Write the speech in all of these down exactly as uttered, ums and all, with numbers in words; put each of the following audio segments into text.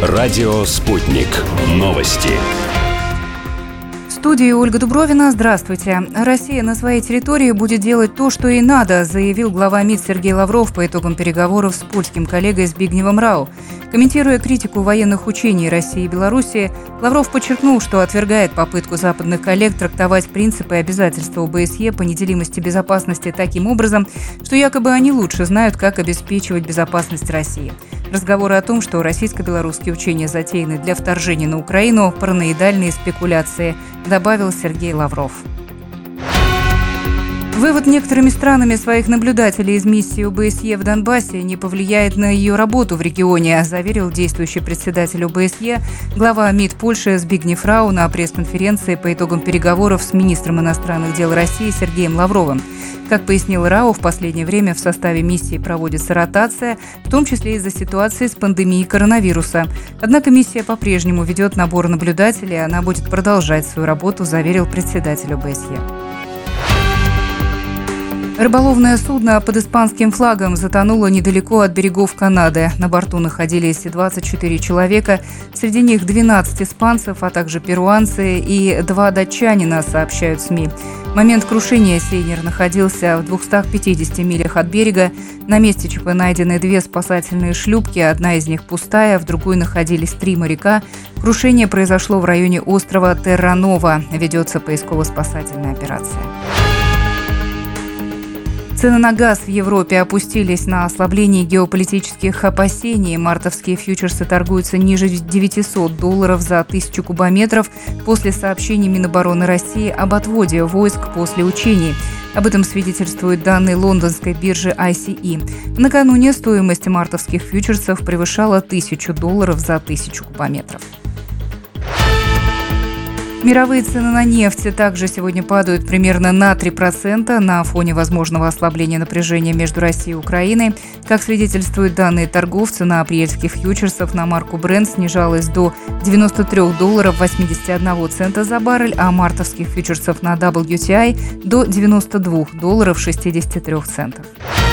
Радио «Спутник». Новости. В студии Ольга Дубровина. Здравствуйте. Россия на своей территории будет делать то, что ей надо, заявил глава МИД Сергей Лавров по итогам переговоров с польским коллегой Збигневом Рау. Комментируя критику военных учений России и Белоруссии, Лавров подчеркнул, что отвергает попытку западных коллег трактовать принципы и обязательства ОБСЕ по неделимости безопасности таким образом, что якобы они лучше знают, как обеспечивать безопасность России. Разговоры о том, что российско-белорусские учения затеяны для вторжения на Украину – параноидальные спекуляции, добавил Сергей Лавров. Вывод некоторыми странами своих наблюдателей из миссии ОБСЕ в Донбассе не повлияет на ее работу в регионе, заверил действующий председатель ОБСЕ, глава МИД Польши Збигнев Рау на пресс-конференции по итогам переговоров с министром иностранных дел России Сергеем Лавровым. Как пояснил Рау, в последнее время в составе миссии проводится ротация, в том числе из-за ситуации с пандемией коронавируса. Однако миссия по-прежнему ведет набор наблюдателей, и она будет продолжать свою работу, заверил председатель ОБСЕ. Рыболовное судно под испанским флагом затонуло недалеко от берегов Канады. На борту находились двадцать четыре человека, среди них двенадцать испанцев, а также перуанцы и два датчанина, сообщают СМИ. В момент крушения сейнер находился в двухстах пятидесяти милях от берега. На месте ЧП найдены две спасательные шлюпки, одна из них пустая, в другой находились три моряка. Крушение произошло в районе острова Терранова. Ведется поисково-спасательная операция. Цены на газ в Европе опустились на ослабление геополитических опасений. Мартовские фьючерсы торгуются ниже девятисот долларов за тысячу кубометров после сообщений Минобороны России об отводе войск после учений. Об этом свидетельствуют данные лондонской биржи ай си и. Накануне стоимость мартовских фьючерсов превышала тысячу долларов за тысячу кубометров. Мировые цены на нефть также сегодня падают примерно на три процента на фоне возможного ослабления напряжения между Россией и Украиной. Как свидетельствуют данные торговцев, цена апрельских фьючерсов на марку Brent снижалась до девяноста трёх долларов восьмидесяти одного цента за баррель, а мартовских фьючерсов на дабл ю ти ай до девяноста двух долларов шестидесяти трёх центов.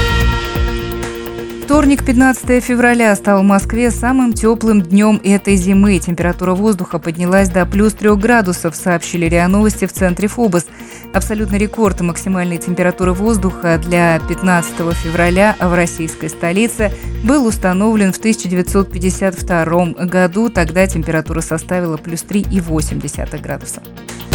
Вторник, пятнадцатого февраля, стал в Москве самым теплым днем этой зимы. Температура воздуха поднялась до плюс трех градусов, сообщили РИА Новости в центре ФОБОС. Абсолютный рекорд максимальной температуры воздуха для пятнадцатого февраля в российской столице был установлен в тысяча девятьсот пятьдесят втором году. Тогда температура составила плюс три целых восемь десятых градуса.